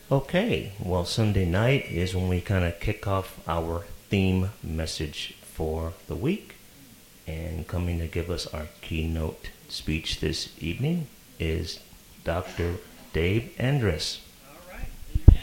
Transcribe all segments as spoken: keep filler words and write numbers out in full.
Okay, well, Sunday night is when we kind of kick off our theme message for the week. And coming to give us our keynote speech this evening is Doctor Dave Andrus. All right.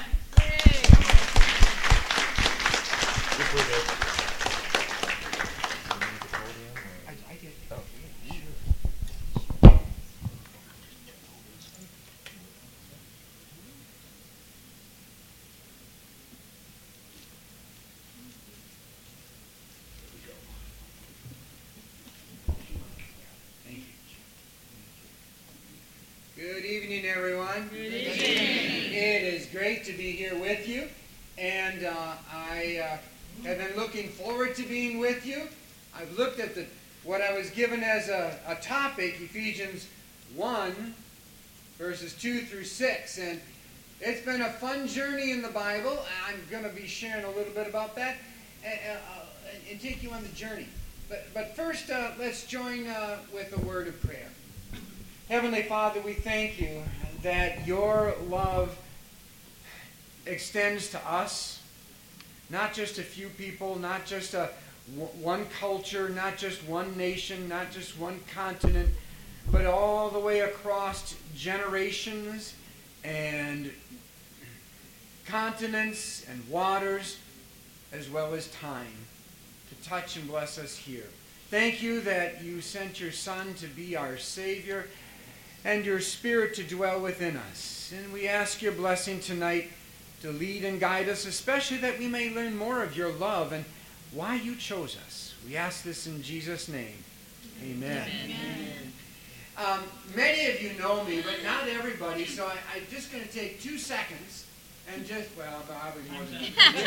Good evening, everyone. Good evening. It is great to be here with you, and uh, I uh, have been looking forward to being with you. I've looked at the what I was given as a, a topic, Ephesians one, verses two through six, and it's been a fun journey in the Bible. I'm going to be sharing a little bit about that and, uh, and take you on the journey. But, but first, uh, let's join uh, with a word of prayer. Heavenly Father, we thank you that your love extends to us, not just a few people, not just a, one culture, not just one nation, not just one continent, but all the way across generations and continents and waters, as well as time, to touch and bless us here. Thank you that you sent your Son to be our Savior, and your Spirit to dwell within us. And we ask your blessing tonight to lead and guide us, especially that we may learn more of your love and why you chose us. We ask this in Jesus' name. Amen. Amen. Um, many of you know me, but not everybody, so I, I'm just going to take two seconds and just, well, probably more than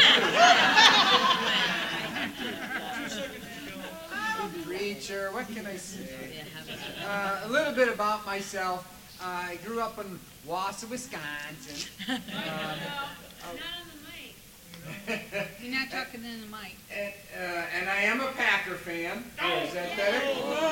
two seconds. Preacher, what can I say? Uh, a little bit about myself. Uh, I grew up in Wausau, Wisconsin. Uh, Not on the mic. You're not talking in the mic. And, uh, and I am a Packer fan. Oh, is that better?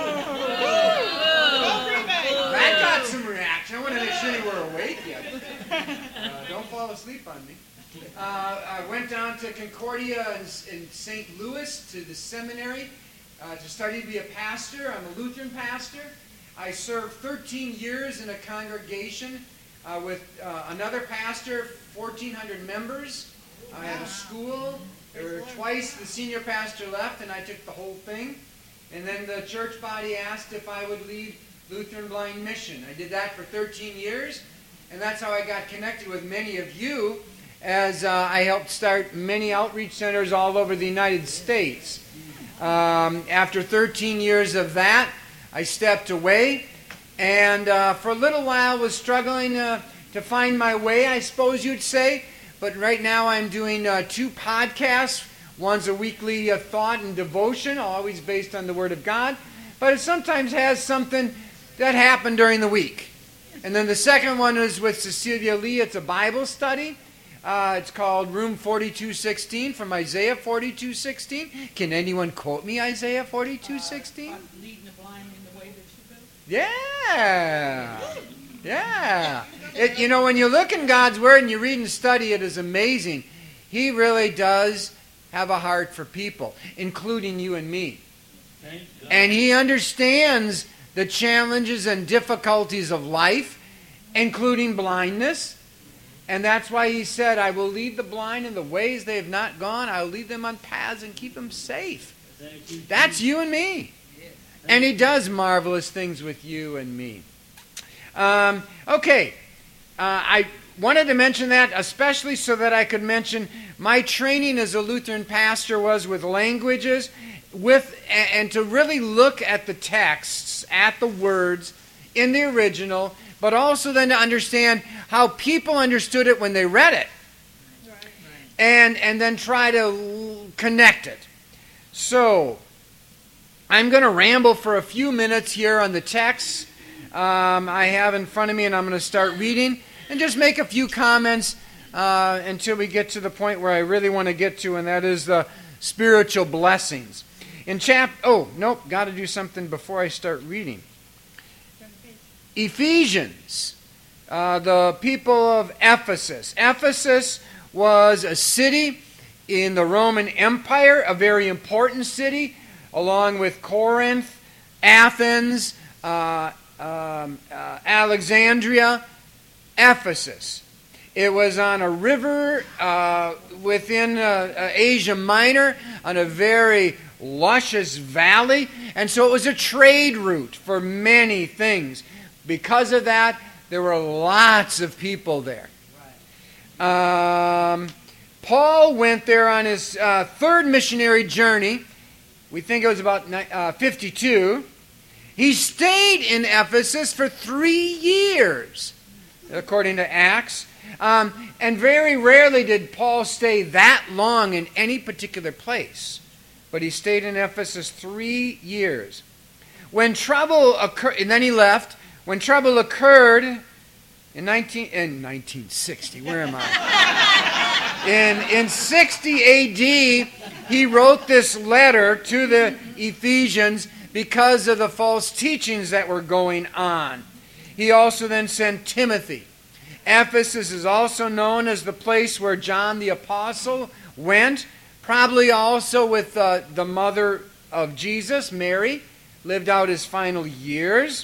That got some reaction. I want to make sure you were awake yet. Uh, don't fall asleep on me. Uh, I went down to Concordia in, in Saint Louis to the seminary. Uh, to study to be a pastor. I'm a Lutheran pastor. I served thirteen years in a congregation uh, with uh, another pastor, fourteen hundred members. I had a school. There were twice the senior pastor left, and I took the whole thing. And then the church body asked if I would lead Lutheran Blind Mission. I did that for thirteen years, and that's how I got connected with many of you, as uh, I helped start many outreach centers all over the United States. Um, after thirteen years of that, I stepped away, and uh, for a little while was struggling uh, to find my way, I suppose you'd say. But right now I'm doing uh, two podcasts. One's a weekly uh, thought and devotion, always based on the Word of God, but it sometimes has something that happened during the week. And then the second one is with Cecilia Lee. It's a Bible study. Uh, it's called Room forty-two sixteen from Isaiah forty-two sixteen. Can anyone quote me Isaiah forty-two sixteen? Uh, leading the blind in the way they should go. Yeah. Yeah. It, you know, when you look in God's Word and you read and study, it is amazing. He really does have a heart for people, including you and me. And He understands the challenges and difficulties of life, including blindness. And that's why He said, I will lead the blind in the ways they have not gone. I will lead them on paths and keep them safe. That's you and me. And He does marvelous things with you and me. Um, okay. Uh, I wanted to mention that, especially so that I could mention my training as a Lutheran pastor was with languages, with and to really look at the texts, at the words in the original, but also then to understand how people understood it when they read it. Right. And, and then try to connect it. So, I'm going to ramble for a few minutes here on the text um, I have in front of me, and I'm going to start reading and just make a few comments uh, until we get to the point where I really want to get to, and that is the spiritual blessings. In chap, oh, nope, got to do something before I start reading. Ephesians uh, the people of Ephesus. Ephesus was a city in the Roman Empire, a very important city, along with Corinth, Athens, uh, um, uh, Alexandria, Ephesus. It was on a river uh, within uh, uh, Asia Minor, on a very luscious valley, and so it was a trade route for many things. Because of that, there were lots of people there. Um, Paul went there on his uh, third missionary journey. We think it was about uh, fifty-two. He stayed in Ephesus for three years, according to Acts. Um, and very rarely did Paul stay that long in any particular place. But he stayed in Ephesus three years. When trouble occurred, and then he left. When trouble occurred in nineteen in nineteen sixty, where am I? in in sixty A D, he wrote this letter to the Ephesians because of the false teachings that were going on. He also then sent Timothy. Ephesus is also known as the place where John the Apostle went, probably also with uh, the mother of Jesus, Mary, lived out his final years.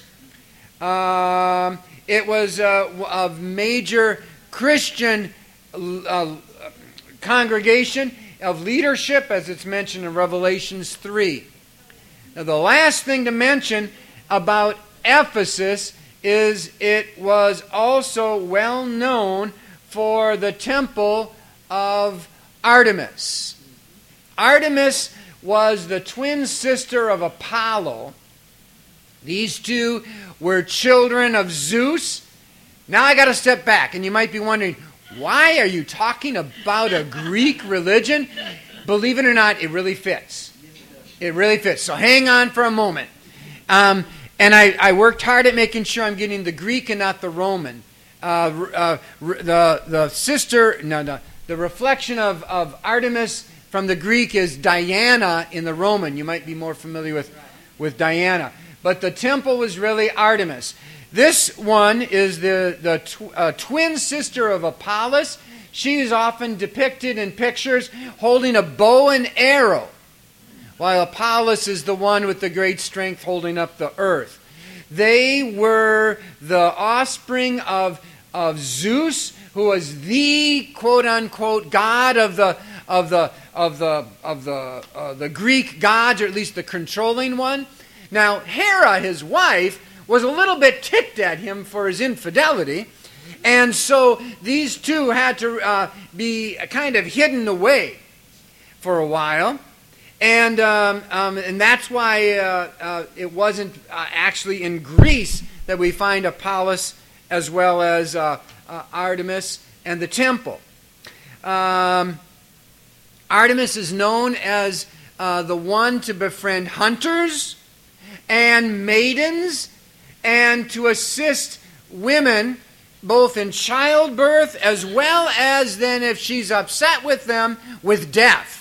Um, it was uh, a major Christian uh, congregation of leadership, as it's mentioned in Revelations three. Now, the last thing to mention about Ephesus is it was also well known for the temple of Artemis. Artemis was the twin sister of Apollo. These two were children of Zeus. Now I got to step back, and you might be wondering, why are you talking about a Greek religion? Believe it or not, it really fits. It really fits. So hang on for a moment. Um, And I, I worked hard at making sure I'm getting the Greek and not the Roman. Uh, uh, the the sister, no, no, the reflection of, of Artemis from the Greek is Diana in the Roman. You might be more familiar with, with Diana. But the temple was really Artemis. This one is the, the tw- uh, twin sister of Apollos. She is often depicted in pictures holding a bow and arrow, while Apollos is the one with the great strength holding up the earth. They were the offspring of, of Zeus, who was the quote-unquote god of the of the of the of the uh, the Greek gods, or at least the controlling one. Now, Hera, his wife, was a little bit ticked at him for his infidelity, and so these two had to uh, be kind of hidden away for a while. And um, um, and that's why uh, uh, it wasn't uh, actually in Greece that we find Apollos as well as uh, uh, Artemis and the temple. Um, Artemis is known as uh, the one to befriend hunters and maidens and to assist women both in childbirth as well as then, if she's upset with them, with death.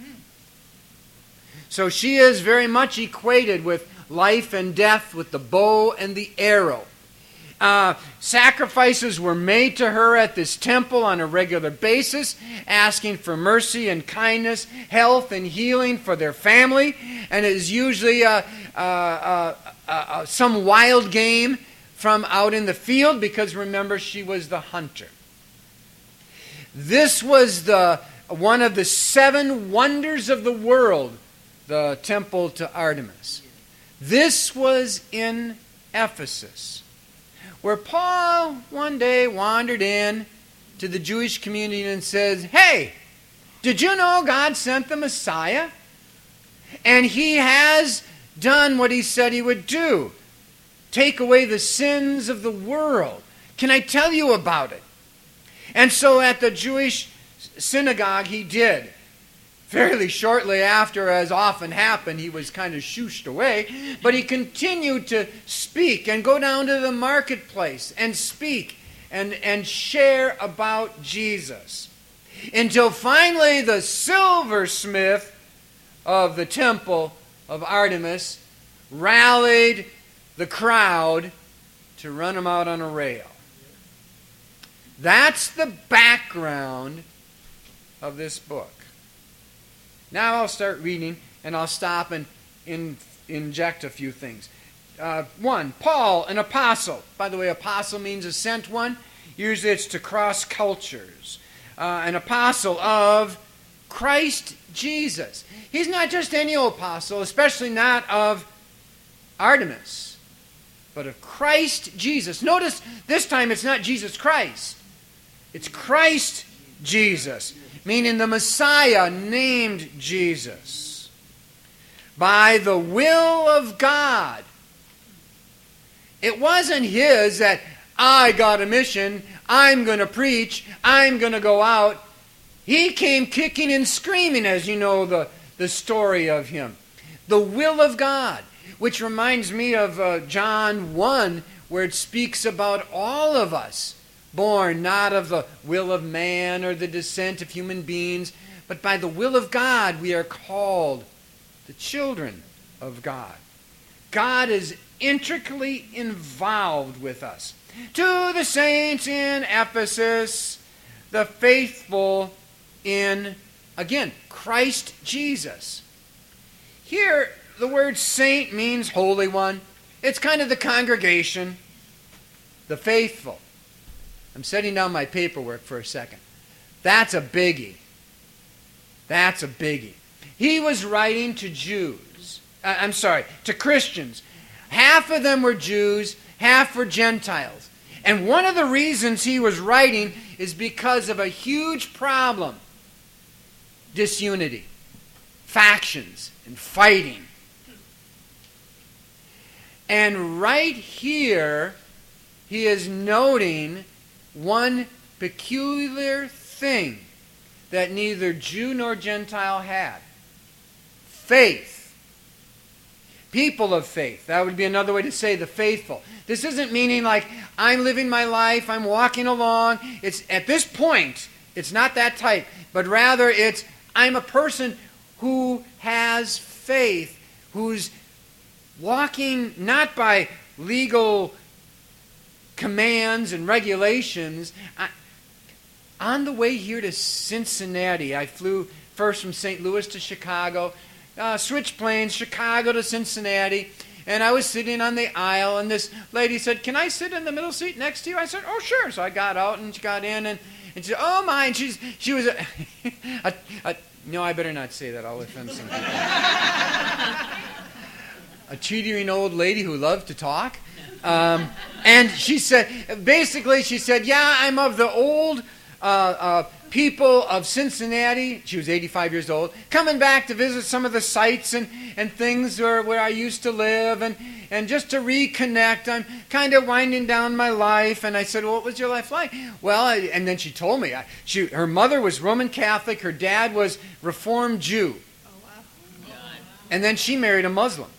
So she is very much equated with life and death, with the bow and the arrow. Uh, sacrifices were made to her at this temple on a regular basis, asking for mercy and kindness, health and healing for their family. And it is usually uh, uh, uh, uh, some wild game from out in the field, because remember, she was the hunter. This was the one of the seven wonders of the world, the temple to Artemis. This was in Ephesus, where Paul one day wandered in to the Jewish community and says, "Hey, did you know God sent the Messiah? And he has done what he said he would do. Take away the sins of the world. Can I tell you about it?" And so at the Jewish synagogue he did. Fairly shortly after, as often happened, he was kind of shooshed away. But he continued to speak and go down to the marketplace and speak and, and share about Jesus. Until finally the silversmith of the temple of Artemis rallied the crowd to run him out on a rail. That's the background of this book. Now I'll start reading, and I'll stop and in, inject a few things. Uh, one, Paul, an apostle. By the way, apostle means a sent one. Usually it's to cross cultures. Uh, an apostle of Christ Jesus. He's not just any old apostle, especially not of Artemis, but of Christ Jesus. Notice this time it's not Jesus Christ. It's Christ Jesus, meaning the Messiah named Jesus. By the will of God. It wasn't his that I got a mission, I'm going to preach, I'm going to go out. He came kicking and screaming, as you know the, the story of him. The will of God, which reminds me of uh, John one, where it speaks about all of us, born not of the will of man or the descent of human beings, but by the will of God we are called the children of God. God is intricately involved with us. To the saints in Ephesus, the faithful in, again, Christ Jesus. Here, the word saint means holy one. It's kind of the congregation, the faithful. I'm setting down my paperwork for a second. That's a biggie. That's a biggie. He was writing to Jews. Uh, I'm sorry, to Christians. Half of them were Jews, half were Gentiles. And one of the reasons he was writing is because of a huge problem. Disunity, factions, and fighting. And right here, he is noting one peculiar thing that neither Jew nor Gentile had. Faith. People of faith. That would be another way to say the faithful. This isn't meaning like I'm living my life, I'm walking along. It's at this point, it's not that type, but rather it's I'm a person who has faith, who's walking not by legal commands and regulations. I, on the way here to Cincinnati, I flew first from Saint Louis to Chicago, uh, switched planes, Chicago to Cincinnati, and I was sitting on the aisle, and this lady said, "Can I sit in the middle seat next to you?" I said, "Oh, sure." So I got out, and she got in, and, and she said, "Oh, my," and she's, she was a, a, a no, I better not say that. I'll offend some people. A teetering old lady who loved to talk. Um, and she said, basically, she said, "Yeah, I'm of the old uh, uh, people of Cincinnati." She was eighty-five years old, coming back to visit some of the sites and, and things where, where I used to live, and, and just to reconnect. I'm kind of winding down my life. And I said, "Well, what was your life like?" Well, I, and then she told me, I, she, her mother was Roman Catholic, her dad was Reformed Jew. Oh, wow. And then she married a Muslim.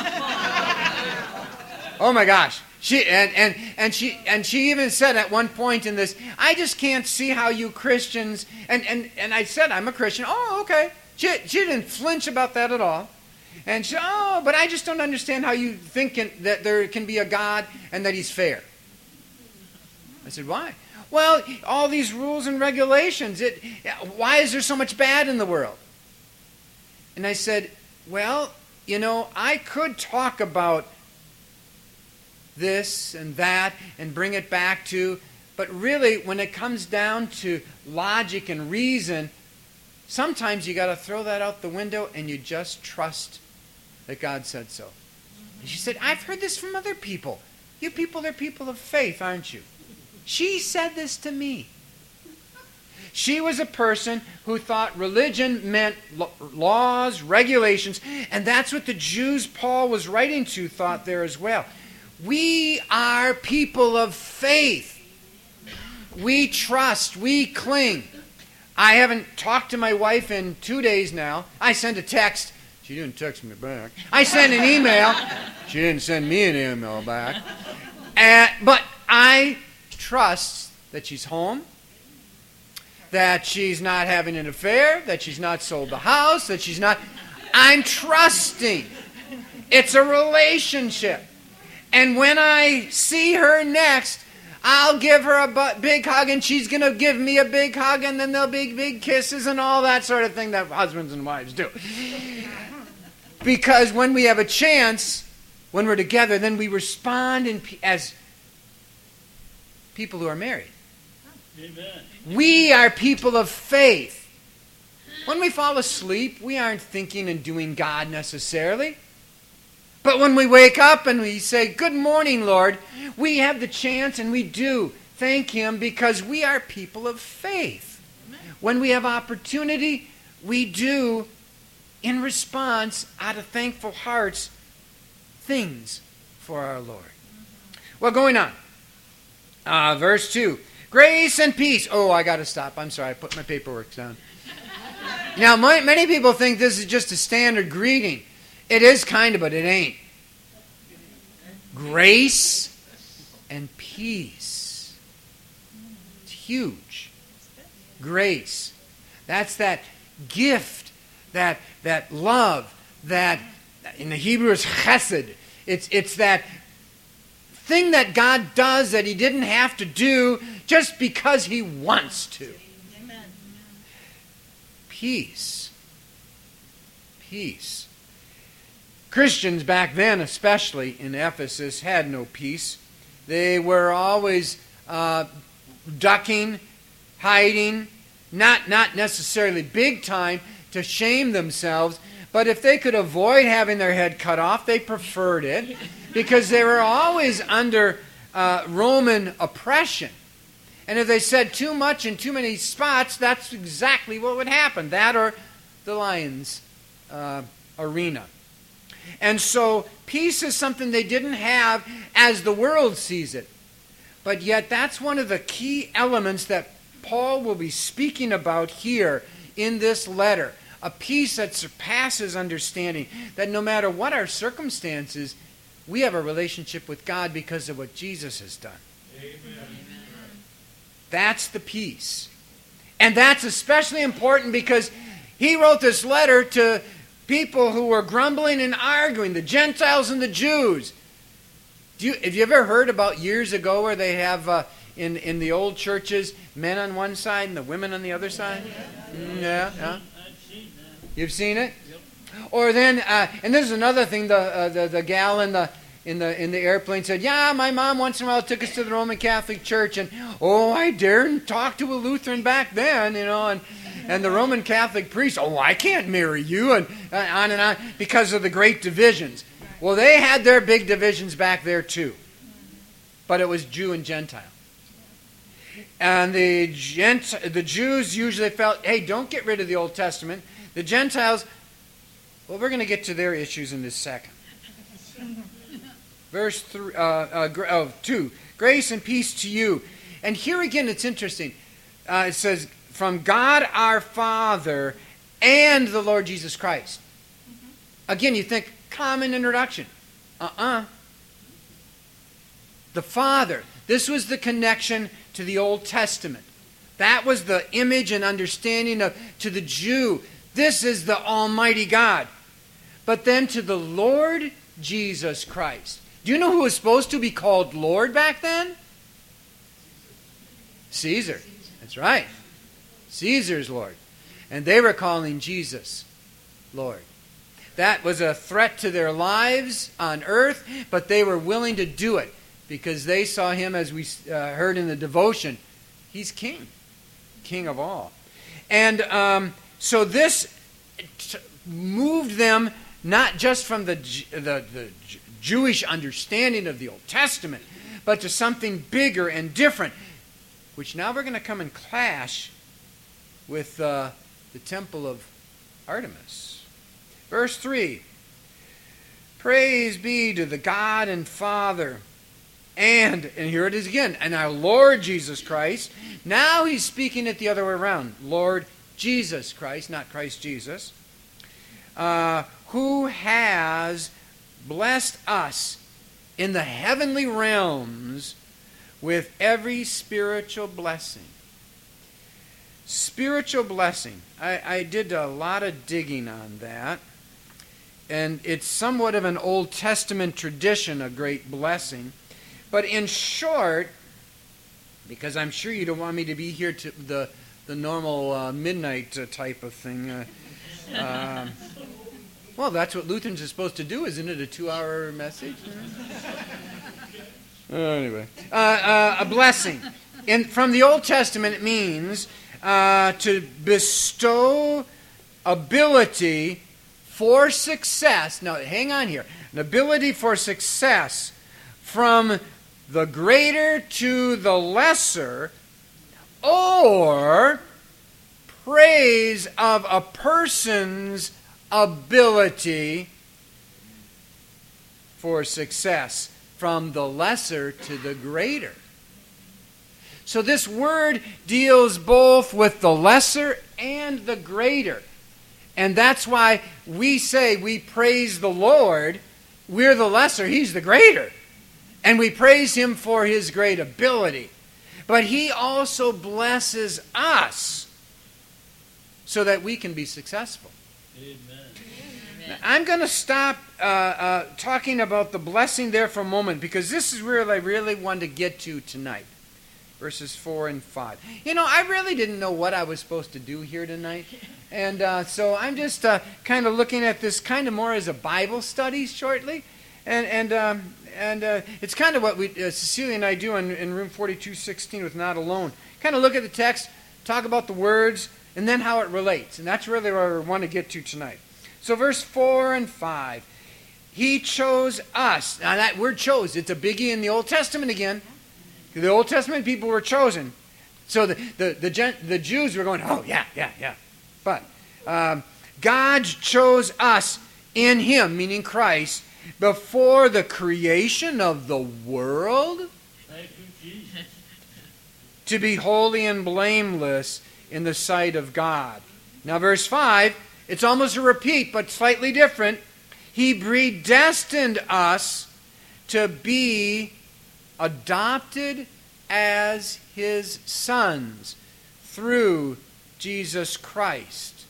Oh my gosh. She and, and, and she and she even said at one point in this, "I just can't see how you Christians," and, and, and I said, "I'm a Christian." "Oh, okay." She, she didn't flinch about that at all. And she, "Oh, but I just don't understand how you think that there can be a God and that he's fair." I said, "Why?" "Well, all these rules and regulations. It, why is there so much bad in the world?" And I said, "Well, you know, I could talk about this and that and bring it back to, but really when it comes down to logic and reason, sometimes you got to throw that out the window and you just trust that God said so." And she said, "I've heard this from other people. You people are people of faith, aren't you?" She said this to me. She was a person who thought religion meant laws, regulations, and that's what the Jews Paul was writing to thought there as well. We are people of faith. We trust. We cling. I haven't talked to my wife in two days now. I sent a text. She didn't text me back. I sent an email. She didn't send me an email back. Uh, but I trust that she's home, that she's not having an affair, that she's not sold the house, that she's not... I'm trusting. It's a relationship. And when I see her next, I'll give her a bu- big hug, and she's going to give me a big hug, and then there'll be big kisses and all that sort of thing that husbands and wives do. Because when we have a chance, when we're together, then we respond in, as people who are married. Amen. We are people of faith. When we fall asleep, we aren't thinking and doing God necessarily. But when we wake up and we say, "Good morning, Lord," we have the chance, and we do thank Him because we are people of faith. Amen. When we have opportunity, we do, in response, out of thankful hearts, things for our Lord. Well, going on. Uh, verse two. Grace and peace. Oh, I got to stop. I'm sorry. I put my paperwork down. Now, my, many people think this is just a standard greeting. It is kind of, but it ain't. Grace and peace. It's huge. Grace. That's that gift, that that love, that in the Hebrew is chesed. It's it's that thing that God does that He didn't have to do just because He wants to. Amen. Peace. Peace. Christians back then, especially in Ephesus, had no peace. They were always uh, ducking, hiding, not, not necessarily big time to shame themselves, but if they could avoid having their head cut off, they preferred it because they were always under uh, Roman oppression. And if they said too much in too many spots, that's exactly what would happen. That or the lion's uh, arena. And so peace is something they didn't have as the world sees it. But yet that's one of the key elements that Paul will be speaking about here in this letter. A peace that surpasses understanding. That no matter what our circumstances, we have a relationship with God because of what Jesus has done. Amen. That's the peace. And that's especially important because he wrote this letter to people who were grumbling and arguing, the Gentiles and the Jews. Do you, have you ever heard about years ago where they have uh, in, in the old churches men on one side and the women on the other side? Mm, yeah, yeah. You've seen it? Or then, uh, and this is another thing, the, uh, the the gal in the in the in the airplane said, "Yeah, my mom once in a while took us to the Roman Catholic Church, and oh, I daren't talk to a Lutheran back then, you know." And and the Roman Catholic priest, "Oh, I can't marry you," and uh, on and on because of the great divisions. Well, they had their big divisions back there too, but it was Jew and Gentile. And the Gent the Jews usually felt, "Hey, don't get rid of the Old Testament." The Gentiles, well, we're going to get to their issues in this second. Verse three, uh, uh, oh, two, grace and peace to you. And here again, it's interesting. Uh, it says, from God our Father and the Lord Jesus Christ. Mm-hmm. Again, you think, common introduction. Uh-uh. The Father. This was the connection to the Old Testament. That was the image and understanding of to the Jew. This is the Almighty God. But then to the Lord Jesus Christ. Do you know who was supposed to be called Lord back then? Caesar. That's right. Caesar's Lord. And they were calling Jesus Lord. That was a threat to their lives on earth, but they were willing to do it because they saw him, as we uh, heard in the devotion, he's king. King of all. And um, so this t- moved them not just from the, the, the Jewish understanding of the Old Testament, but to something bigger and different, which now we're going to come and clash with uh, the temple of Artemis. Verse three, praise be to the God and Father, and, and here it is again, and our Lord Jesus Christ. Now he's speaking it the other way around. Lord Jesus Christ, not Christ Jesus, uh, who has blessed us in the heavenly realms with every spiritual blessing. Spiritual blessing. I, I did a lot of digging on that. And it's somewhat of an Old Testament tradition, a great blessing. But in short, because I'm sure you don't want me to be here to the the normal uh, midnight uh, type of thing. Uh, um, well, that's what Lutherans are supposed to do, isn't it? A two-hour message. uh, anyway, uh, uh, a blessing. In from the Old Testament, it means uh, to bestow ability for success. Now, hang on here. An ability for success from the greater to the lesser, or praise of a person's ability for success from the lesser to the greater. So this word deals both with the lesser and the greater. And that's why we say we praise the Lord. We're the lesser, He's the greater. And we praise Him for His great ability. But He also blesses us so that we can be successful. Amen. Now, I'm going to stop uh, uh, talking about the blessing there for a moment, because this is where I really want to get to tonight. Verses four and five. You know, I really didn't know what I was supposed to do here tonight. And uh, so I'm just uh, kind of looking at this kind of more as a Bible study shortly. And and um, and uh, it's kind of what we uh, Cecilia and I do in, in room forty-two sixteen with Not Alone. Kind of look at the text, talk about the words, and then how it relates. And that's really where we want to get to tonight. So verse four and five. He chose us. Now that word chose, it's a biggie in the Old Testament again. The Old Testament people were chosen. So the, the, the, gen, the Jews were going, oh, yeah, yeah, yeah. But um, God chose us in Him, meaning Christ, before the creation of the world, Thank you, Jesus. to be holy and blameless in the sight of God. Now, verse five, it's almost a repeat, but slightly different. He predestined us to be adopted as His sons through Jesus Christ.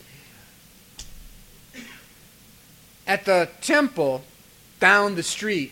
At the temple down the street,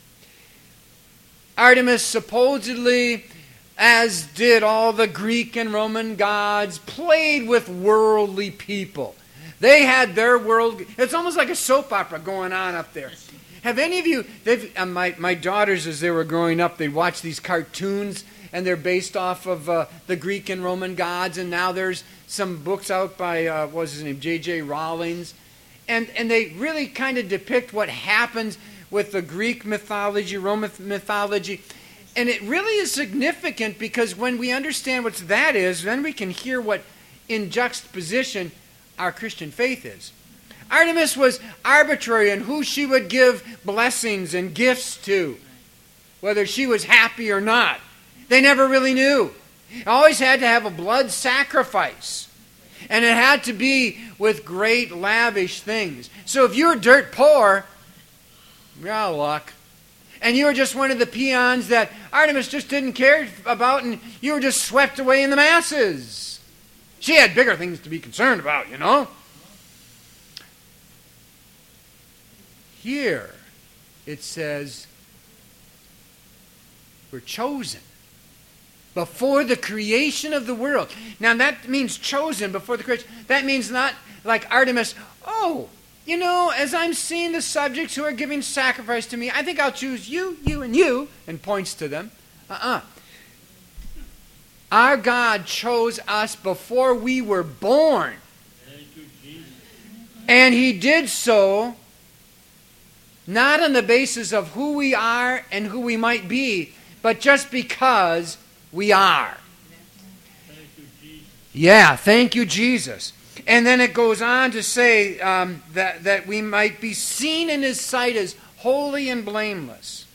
Artemis supposedly, as did all the Greek and Roman gods, played with worldly people. They had their world. It's almost like a soap opera going on up there. Have any of you, they've, uh, my, my daughters, as they were growing up, they'd watch these cartoons, and they're based off of uh, the Greek and Roman gods, and now there's some books out by, uh, what was his name, J J Rowling, and, and they really kind of depict what happens with the Greek mythology, Roman mythology, and it really is significant, because when we understand what that is, then we can hear what, in juxtaposition, our Christian faith is. Artemis was arbitrary in who she would give blessings and gifts to, whether she was happy or not. They never really knew. It always had to have a blood sacrifice. And it had to be with great lavish things. So if you were dirt poor, you're out of luck. And you were just one of the peons that Artemis just didn't care about, and you were just swept away in the masses. She had bigger things to be concerned about, you know. Here, it says, we're chosen before the creation of the world. Now, that means chosen before the creation. That means not like Artemis, oh, you know, as I'm seeing the subjects who are giving sacrifice to me, I think I'll choose you, you, and you, and points to them. Uh-uh. Our God chose us before we were born. Thank you, Jesus. And He did so not on the basis of who we are and who we might be, but just because we are. Thank you, Jesus. Yeah, thank you, Jesus. And then it goes on to say um, that, that we might be seen in His sight as holy and blameless.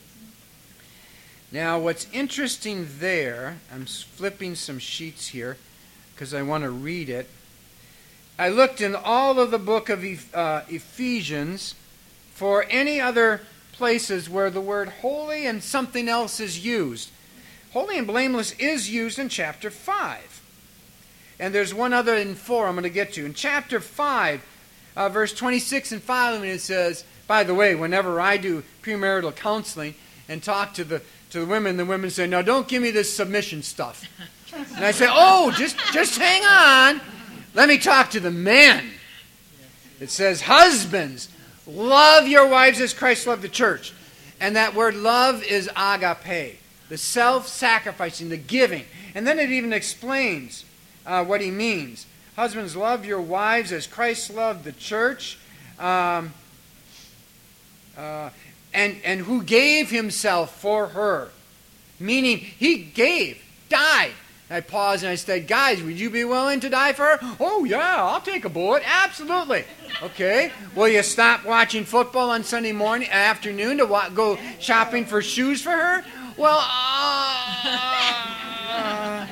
Now, what's interesting there, I'm flipping some sheets here because I want to read it. I looked in all of the book of uh, Ephesians for any other places where the word holy and something else is used. Holy and blameless is used in chapter five. And there's one other in four I'm going to get to. In chapter five, uh, verse twenty-six and following, it says, by the way, whenever I do premarital counseling and talk to the to the women. The women say, now don't give me this submission stuff. And I say, oh, just, just hang on. Let me talk to the men. It says, husbands, love your wives as Christ loved the church. And that word love is agape, the self-sacrificing, the giving. And then it even explains uh, what he means. Husbands, love your wives as Christ loved the church, um, uh, and, and who gave himself for her. Meaning, he gave, died. I paused and I said, guys, would you be willing to die for her? Oh, yeah, I'll take a bullet. Absolutely. Okay. Will you stop watching football on Sunday morning, afternoon to wa- go shopping for shoes for her? Well, uh,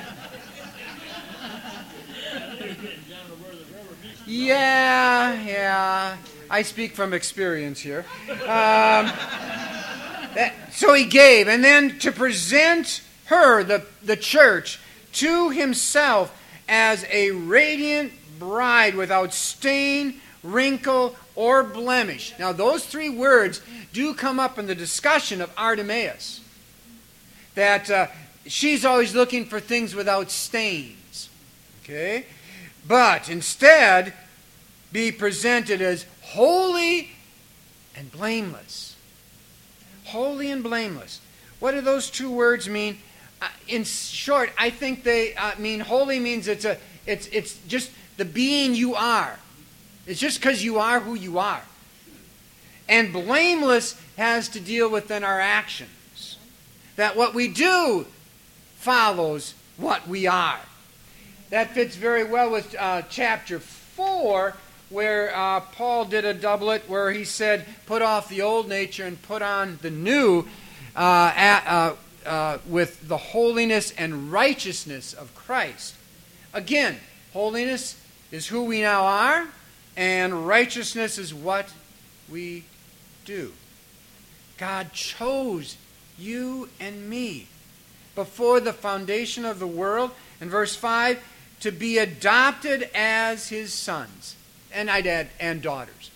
yeah, yeah. I speak from experience here. Um, that, so he gave. And then to present her, the, the church, to himself as a radiant bride without stain, wrinkle, or blemish. Now, those three words do come up in the discussion of Artemis. That uh, she's always looking for things without stains. Okay? But instead, be presented as holy and blameless. Holy and blameless. What do those two words mean? Uh, in short, I think they uh, mean holy means it's a it's it's just the being you are. It's just because you are who you are. And blameless has to deal with then our actions. That what we do follows what we are. That fits very well with uh, chapter four, where uh, Paul did a doublet where he said, put off the old nature and put on the new uh, at, uh, uh, with the holiness and righteousness of Christ. Again, holiness is who we now are, and righteousness is what we do. God chose you and me before the foundation of the world, in verse five, to be adopted as his sons. And I'd add, and daughters.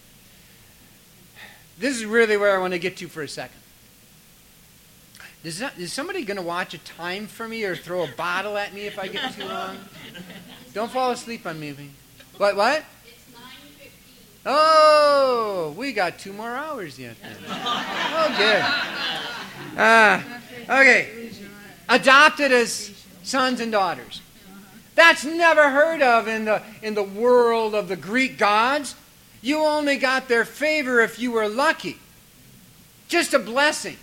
This is really where I want to get to for a second. Is, that, is somebody going to watch a time for me or throw a bottle at me if I get too long? Don't fall asleep on me. What, what? It's nine fifteen. Oh, we got two more hours yet then. Oh, good. Uh, okay. Adopted as sons and daughters. That's never heard of in the, in the world of the Greek gods. You only got their favor if you were lucky. Just a blessing.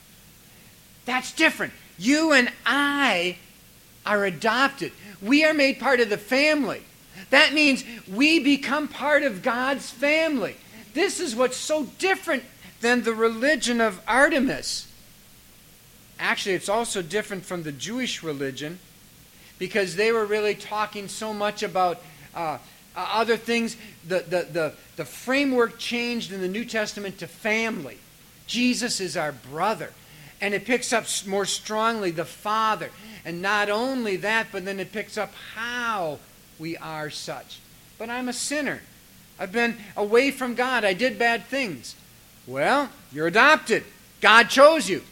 That's different. You and I are adopted. We are made part of the family. That means we become part of God's family. This is what's so different than the religion of Artemis. Actually, it's also different from the Jewish religion, because they were really talking so much about uh, uh, other things. The, the, the, the framework changed in the New Testament to family. Jesus is our brother. And it picks up more strongly the Father. And not only that, but then it picks up how we are such. But I'm a sinner. I've been away from God. I did bad things. Well, you're adopted. God chose you.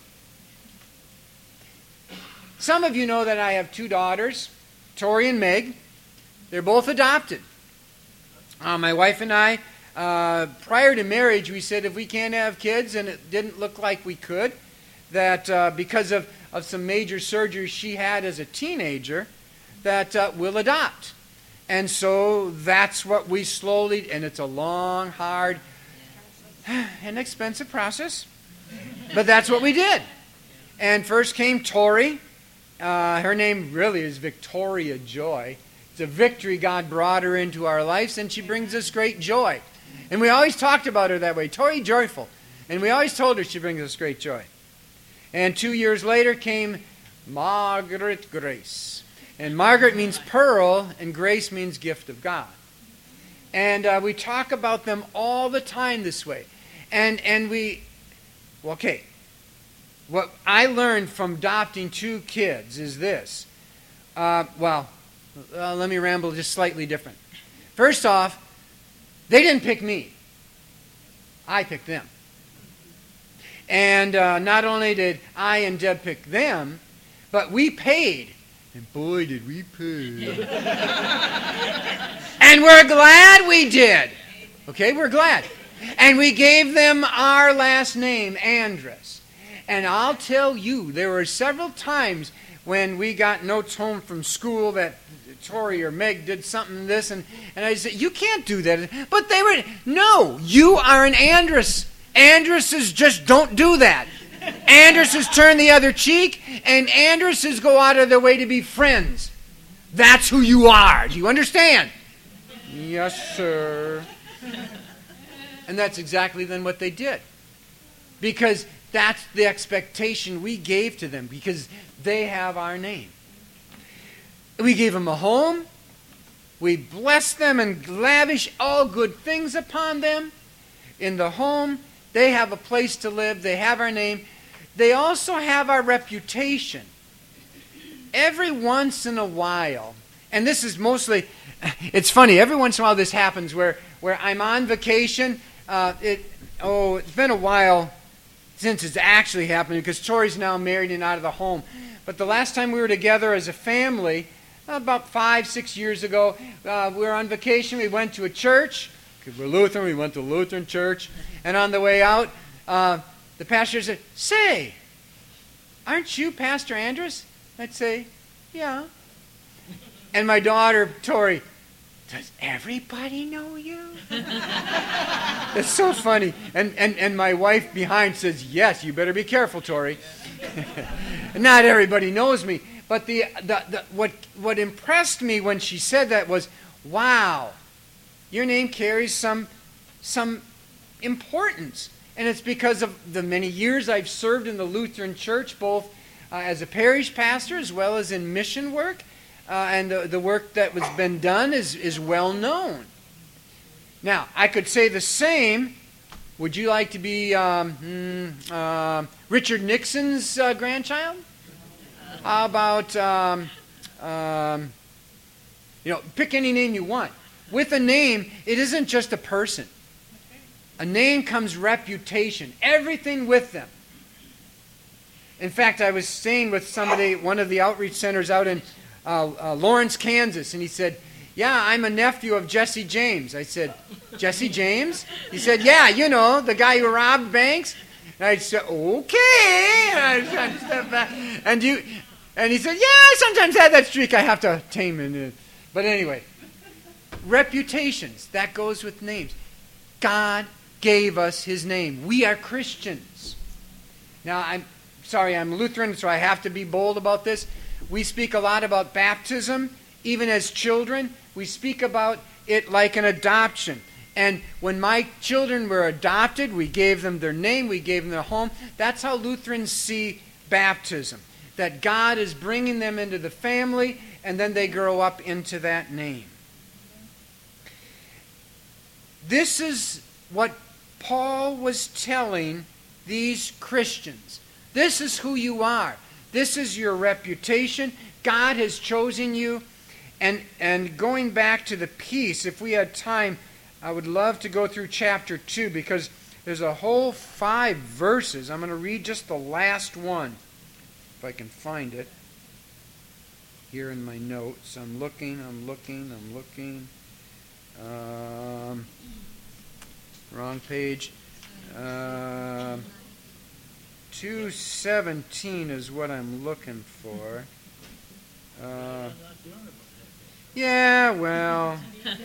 Some of you know that I have two daughters, Tori and Meg. They're both adopted. Uh, my wife and I, uh, prior to marriage, we said if we can't have kids, and it didn't look like we could, that uh, because of, of some major surgery she had as a teenager, that uh, we'll adopt. And so that's what we slowly, and it's a long, hard, and expensive process, but that's what we did. And first came Tori. Uh, her name really is Victoria Joy. It's a victory God brought her into our lives, and she brings us great joy. And we always talked about her that way, Tori Joyful. And we always told her she brings us great joy. And two years later came Margaret Grace. And Margaret means pearl, and Grace means gift of God. And uh, we talk about them all the time this way. And, and we, well, okay, what I learned from adopting two kids is this. Uh, well, uh, let me ramble just slightly different. First off, they didn't pick me. I picked them. And uh, not only did I and Deb pick them, but we paid. And boy, did we pay. And we're glad we did. Okay, we're glad. And we gave them our last name, Andrus. And I'll tell you, there were several times when we got notes home from school that Tori or Meg did something this, and, and I said, you can't do that. But they were, no, you are an Andrus. Andruses just don't do that. Andruses turn the other cheek, and Andruses go out of their way to be friends. That's who you are. Do you understand? Yes, sir. And that's exactly then what they did. Because that's the expectation we gave to them, because they have our name. We gave them a home. We blessed them and lavish all good things upon them. In the home, they have a place to live. They have our name. They also have our reputation. Every once in a while, and this is mostly, it's funny, every once in a while this happens where, where I'm on vacation. Uh, it Oh, it's been a while since it's actually happening because Tori's now married and out of the home. But the last time we were together as a family, about five, six years ago, uh, we were on vacation. We went to a church. Because we're Lutheran, we went to a Lutheran church. And on the way out, uh, the pastor said, say, aren't you Pastor Andrus? I'd say, yeah. And my daughter, Tori, does everybody know you? That's so funny. And, and, and my wife behind says, yes, you better be careful, Tori. Not everybody knows me. But the, the, the what what impressed me when she said that was, wow, your name carries some some importance. And it's because of the many years I've served in the Lutheran Church, both uh, as a parish pastor as well as in mission work. Uh, and the, the work that was been done is, is well known. Now, I could say the same. Would you like to be um, mm, uh, Richard Nixon's uh, grandchild? How about, um, um, you know, pick any name you want. With a name, it isn't just a person. A name comes reputation, everything with them. In fact, I was staying with somebody, one of the outreach centers out in uh, uh, Lawrence, Kansas, and he said, yeah, I'm a nephew of Jesse James. I said, Jesse James? He said, yeah, you know, the guy who robbed banks. And I said, okay. And I tried to step back. And, you, and he said, yeah, I sometimes have that streak I have to tame it. But anyway, reputations, that goes with names. God gave us his name. We are Christians. Now, I'm sorry, I'm Lutheran, so I have to be bold about this. We speak a lot about baptism. Even as children, we speak about it like an adoption. And when my children were adopted, we gave them their name, we gave them their home. That's how Lutherans see baptism. That God is bringing them into the family, and then they grow up into that name. This is what Paul was telling these Christians. This is who you are. This is your reputation. God has chosen you. And, and going back to the peace, if we had time, I would love to go through chapter two because there's a whole five verses. I'm going to read just the last one, if I can find it. Here in my notes. I'm looking, I'm looking, I'm looking. Um, wrong page. Uh, two seventeen is what I'm looking for. Uh, yeah, well...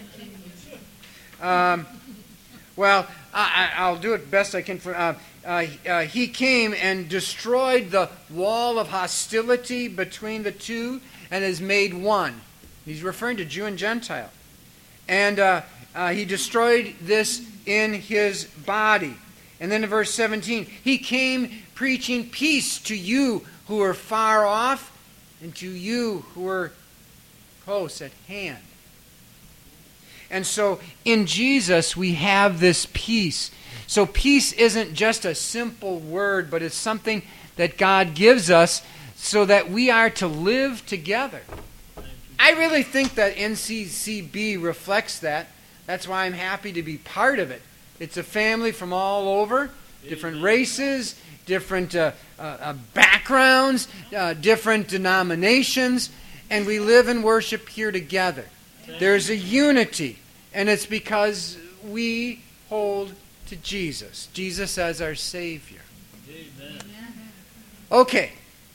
Um, well, I, I'll do it best I can. For uh, uh, uh, he came and destroyed the wall of hostility between the two and has made one. He's referring to Jew and Gentile. And uh, uh, he destroyed this in his body. And then in verse seventeen, he came preaching peace to you who are far off and to you who are close at hand. And so in Jesus we have this peace. So peace isn't just a simple word, but it's something that God gives us so that we are to live together. I really think that N C C B reflects that. That's why I'm happy to be part of it. It's a family from all over, different races, different uh, uh, uh, backgrounds, uh, different denominations, and we live and worship here together. There's a unity, and it's because we hold to Jesus. Jesus as our Savior. Amen. Okay.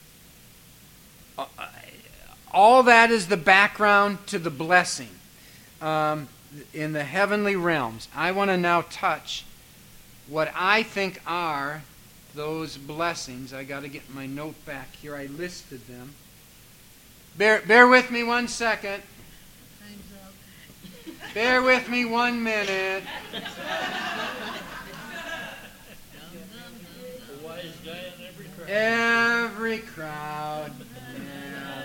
All that is the background to the blessing um, in the heavenly realms. I want to now touch what I think are those blessings. I got to get my note back here. I listed them. Bear, bear with me one second. Bear with me one minute. The wise guy in every crowd. Every crowd. Yeah.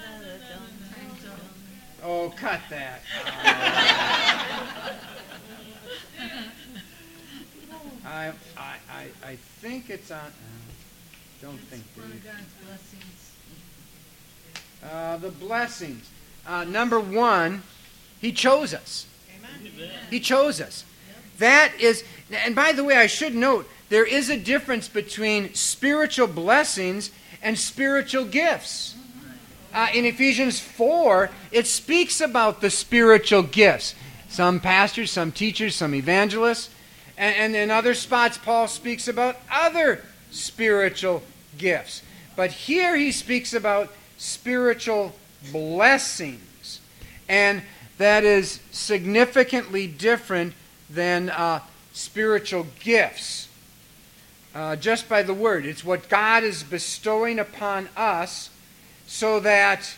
Oh, cut that. I, I, I, I think it's on. Uh, don't think. Uh, the blessings. Uh, number one, He chose us. Amen. He chose us. That is, and by the way, I should note, there is a difference between spiritual blessings and spiritual gifts. Uh, in Ephesians four, it speaks about the spiritual gifts. Some pastors, some teachers, some evangelists. And, and in other spots, Paul speaks about other spiritual gifts. But here he speaks about spiritual blessings. And that is significantly different than uh, spiritual gifts. Uh, just by the word. It's what God is bestowing upon us so that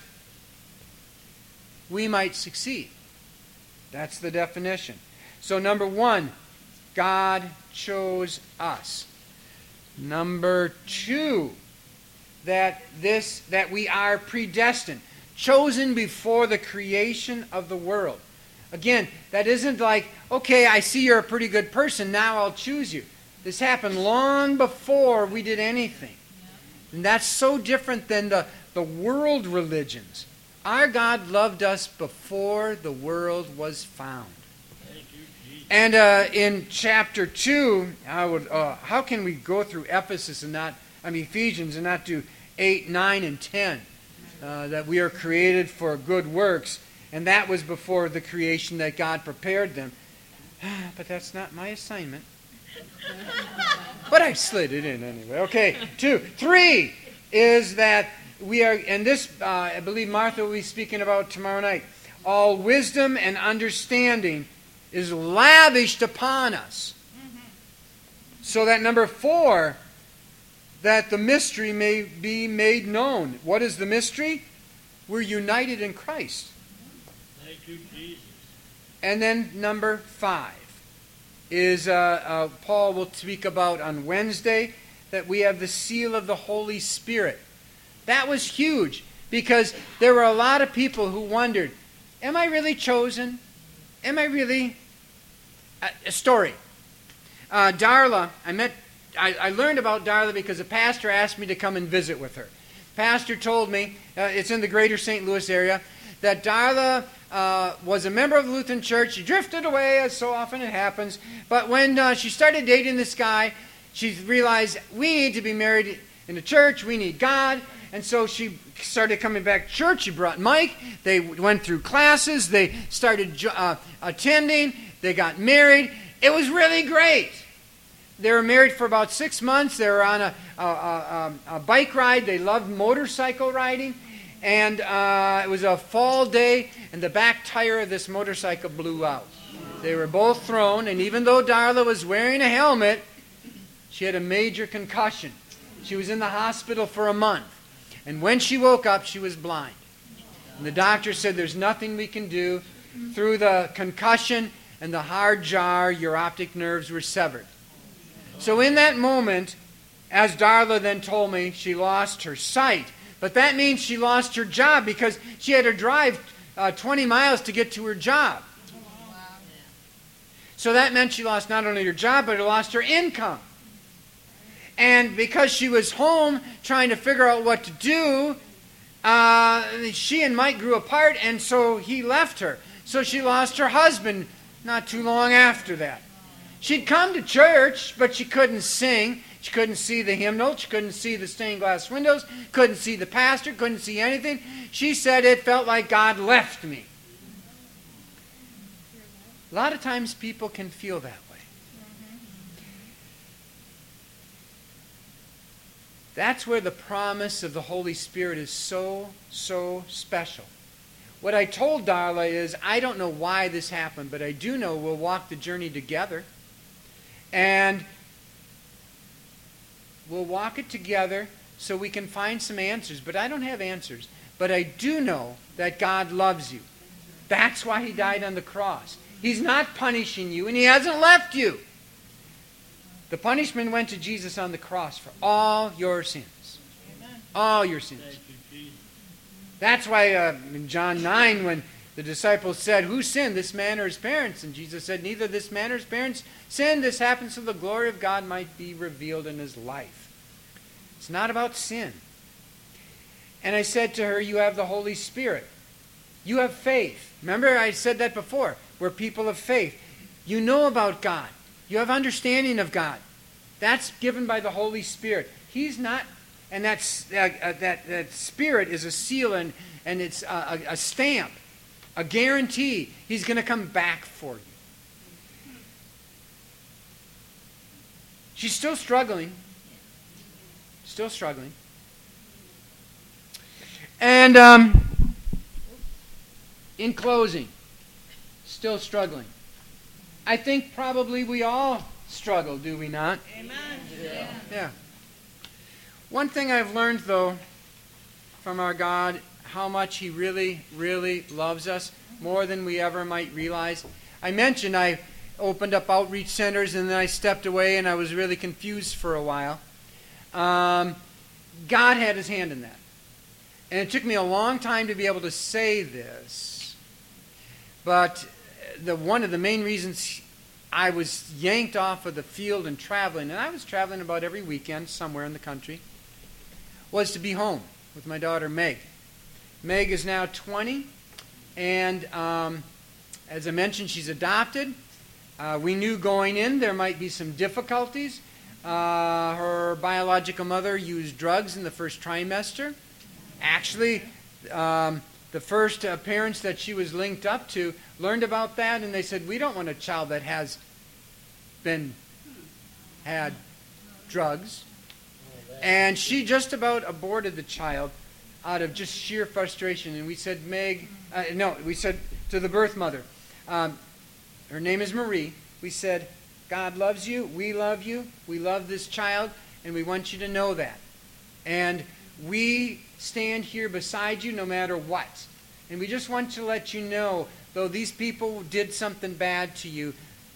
we might succeed. That's the definition. So number one, God chose us. Number two, that this that we are predestined, chosen before the creation of the world. Again, that isn't like, okay, I see you're a pretty good person, now I'll choose you. This happened long before we did anything. And that's so different than the, the world religions. Our God loved us before the world was found. Thank you, Jesus. And uh, in chapter two, I would, uh, how can we go through Ephesus and not, I mean Ephesians and not do eight, nine, and ten? Uh, that we are created for good works, and that was before the creation that God prepared them. But that's not my assignment. But I slid it in anyway. Okay, two. Three is that we are, and this uh, I believe Martha will be speaking about tomorrow night. All wisdom and understanding is lavished upon us. So that number four, that the mystery may be made known. What is the mystery? We're united in Christ. Thank you, Jesus. And then number five is, uh, uh, Paul will speak about on Wednesday, that we have the seal of the Holy Spirit. That was huge, because there were a lot of people who wondered, am I really chosen? Am I really? A, a story. Uh, Darla, I met, I, I learned about Darla because a pastor asked me to come and visit with her. Pastor told me, uh, it's in the greater Saint Louis area, that Darla uh, was a member of the Lutheran Church. She drifted away, as so often it happens. But when uh, she started dating this guy, she realized, we need to be married in the church. We need God. And so she started coming back to church. She brought Mike. They went through classes. They started uh, attending. They got married. It was really great. They were married for about six months. They were on a, a, a, a bike ride. They loved motorcycle riding. And uh, it was a fall day, and the back tire of this motorcycle blew out. They were both thrown, and even though Darla was wearing a helmet, she had a major concussion. She was in the hospital for a month. And when she woke up, she was blind. And the doctor said, there's nothing we can do. Through the concussion and the hard jar, your optic nerves were severed. So in that moment, as Darla then told me, she lost her sight. But that means she lost her job because she had to drive uh, twenty miles to get to her job. So that meant she lost not only her job, but she lost her income. And because she was home trying to figure out what to do, uh, she and Mike grew apart, and so he left her. So she lost her husband not too long after that. She'd come to church, but she couldn't sing. She couldn't see the hymnal. She couldn't see the stained glass windows. Couldn't see the pastor. Couldn't see anything. She said it felt like God left me. A lot of times people can feel that way. That's where the promise of the Holy Spirit is so, so special. What I told Darla is, I don't know why this happened, but I do know we'll walk the journey together. And we'll walk it together so we can find some answers. But I don't have answers. But I do know that God loves you. That's why He died on the cross. He's not punishing you, and He hasn't left you. The punishment went to Jesus on the cross for all your sins. Amen. All your sins. Thank you, Jesus. That's why uh, in John nine, when the disciples said, who sinned, this man or his parents? And Jesus said, neither this man or his parents sinned. This happens so the glory of God might be revealed in his life. It's not about sin. And I said to her, you have the Holy Spirit. You have faith. Remember, I said that before. We're people of faith. You know about God. You have understanding of God. That's given by the Holy Spirit. He's not, and that's, uh, uh, that, that Spirit is a seal and, and it's a, a, a stamp, a guarantee. He's going to come back for you. She's still struggling. Still struggling. And um, in closing, still struggling. I think probably we all struggle, do we not? Amen. Yeah. Yeah. One thing I've learned, though, from our God, how much He really, really loves us, more than we ever might realize. I mentioned I opened up outreach centers, and then I stepped away, and I was really confused for a while. Um, God had His hand in that. And it took me a long time to be able to say this. But the one of the main reasons I was yanked off of the field and traveling, and I was traveling about every weekend somewhere in the country, was to be home with my daughter Meg. Meg is now twenty, and um, as I mentioned, she's adopted. Uh, we knew going in there might be some difficulties. Uh, her biological mother used drugs in the first trimester. Actually, um, the first uh, parents that she was linked up to learned about that, and they said, we don't want a child that has been had drugs. And she just about aborted the child out of just sheer frustration. And we said, Meg, uh, no, we said to the birth mother, um, her name is Marie, we said, God loves you, we love you, we love this child, and we want you to know that. And we stand here beside you no matter what. And we just want to let you know, though these people did something bad to you,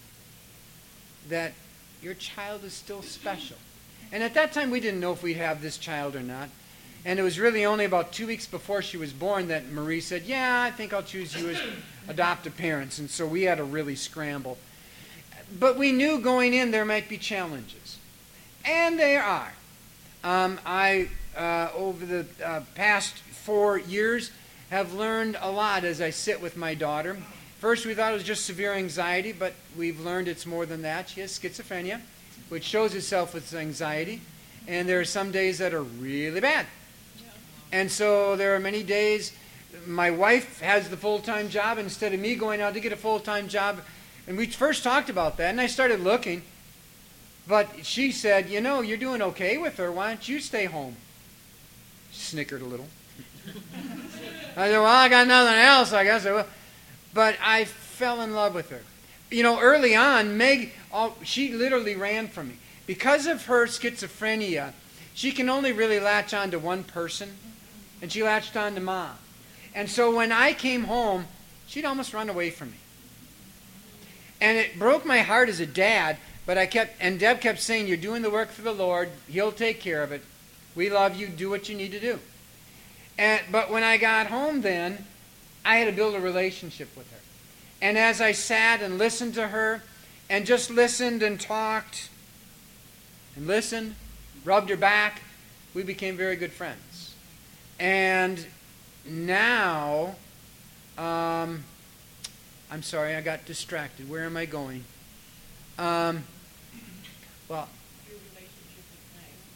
that your child is still special. And at that time, we didn't know if we'd have this child or not. And it was really only about two weeks before she was born that Marie said, yeah, I think I'll choose you as adoptive parents. And so we had to really scramble. But we knew going in there might be challenges. And there are. Um, I, uh, over the uh, past four years, have learned a lot as I sit with my daughter. First, we thought it was just severe anxiety, but we've learned it's more than that. She has schizophrenia, which shows itself with anxiety. And there are some days that are really bad. And so there are many days, my wife has the full-time job instead of me going out to get a full-time job. And we first talked about that, and I started looking. But she said, you know, you're doing okay with her. Why don't you stay home? She snickered a little. I said, well, I got nothing else, I guess I will. But I fell in love with her. You know, early on, Meg, she literally ran from me. Because of her schizophrenia, she can only really latch on to one person, and she latched on to Mom. And so when I came home, she'd almost run away from me. And it broke my heart as a dad, but I kept, and Deb kept saying, you're doing the work for the Lord, He'll take care of it. We love you, do what you need to do. And, but when I got home then, I had to build a relationship with her. And as I sat and listened to her, and just listened and talked, and listened, rubbed her back, we became very good friends. And now, um, I'm sorry, I got distracted. Where am I going? Um, well, Your relationship with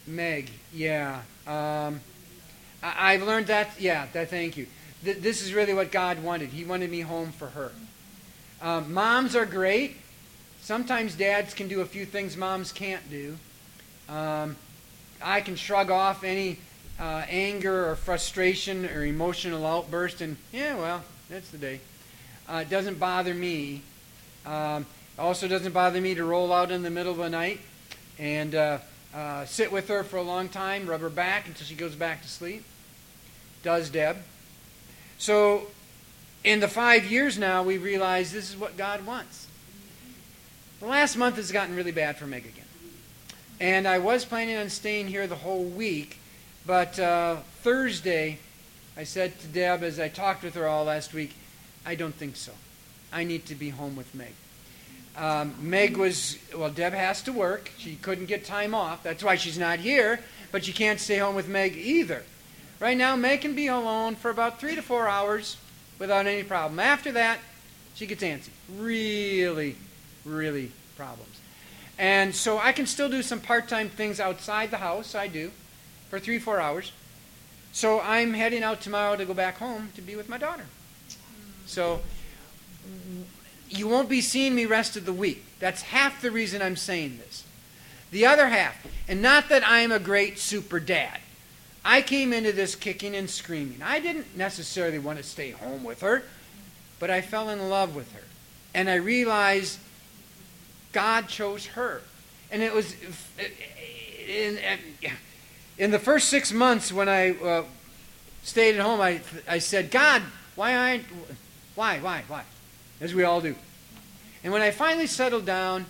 Meg, yeah. Um, I, I've learned that, yeah, that, thank you. Th- this is really what God wanted. He wanted me home for her. Um, moms are great. Sometimes dads can do a few things moms can't do. Um, I can shrug off any uh, anger or frustration or emotional outburst and, yeah, well, that's the day. Uh, it doesn't bother me. Um, also doesn't bother me to roll out in the middle of the night and uh, uh, sit with her for a long time, rub her back until she goes back to sleep. Does Deb. So in the five years now, we realize this is what God wants. The last month has gotten really bad for Meg again. And I was planning on staying here the whole week, but uh, Thursday I said to Deb as I talked with her all last week, I don't think so. I need to be home with Meg. Um, Meg was, well, Deb has to work. She couldn't get time off. That's why she's not here, but she can't stay home with Meg either. Right now, Meg can be alone for about three to four hours without any problem. After that, she gets antsy. Really, really problems. And so I can still do some part-time things outside the house. I do, for three, four hours. So I'm heading out tomorrow to go back home to be with my daughter. So you won't be seeing me rest of the week. That's half the reason I'm saying this. The other half, and not that I'm a great super dad. I came into this kicking and screaming. I didn't necessarily want to stay home with her, but I fell in love with her. And I realized God chose her. And it was in, in the first six months when I uh, stayed at home, I, I said, God, why aren't, why, why, why? As we all do. And when I finally settled down,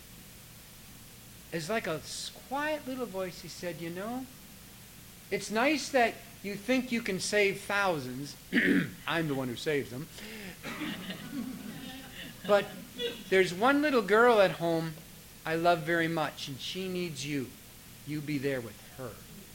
it's like a quiet little voice. He said, you know, it's nice that you think you can save thousands. I'm the one who saves them. But there's one little girl at home I love very much, and she needs you. You be there with her.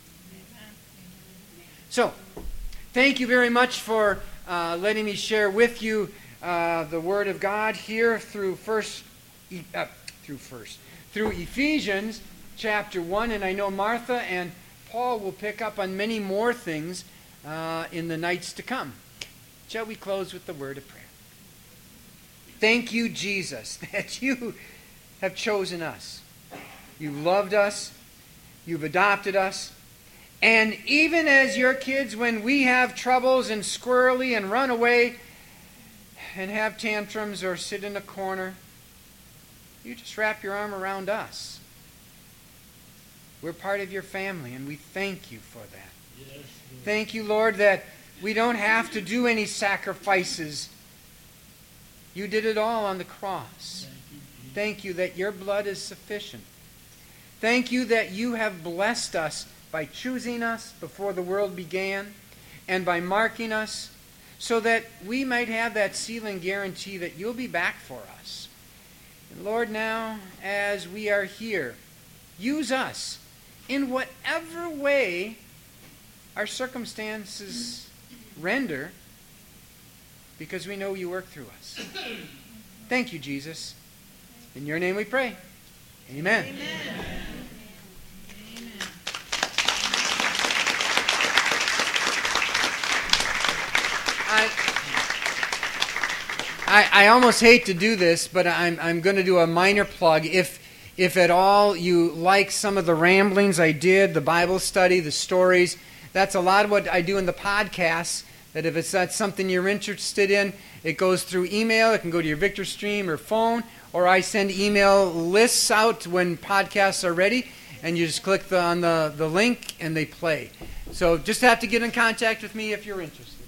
So, thank you very much for uh, letting me share with you uh, the Word of God here through first, uh, through first, through Ephesians chapter one. And I know Martha and Paul will pick up on many more things uh, in the nights to come. Shall we close with the word of prayer? Thank you, Jesus, that you have chosen us. You loved us. You've adopted us. And even as your kids, when we have troubles and squirrely and run away and have tantrums or sit in a corner, you just wrap your arm around us. We're part of your family, and we thank you for that. Yes, thank you, Lord, that we don't have to do any sacrifices. You did it all on the cross. Thank you, thank you that your blood is sufficient. Thank you that you have blessed us by choosing us before the world began and by marking us so that we might have that seal and guarantee that you'll be back for us. And Lord, now, as we are here, use us in whatever way our circumstances render, because we know you work through us. Thank you, Jesus. In your name we pray. Amen. Amen. I, I, I almost hate to do this, but I'm, I'm going to do a minor plug. If If at all you like some of the ramblings I did, the Bible study, the stories, that's a lot of what I do in the podcasts, that if it's not something you're interested in, it goes through email. It can go to your Victor Stream or phone, or I send email lists out when podcasts are ready, and you just click the, on the, the link and they play. So just have to get in contact with me if you're interested.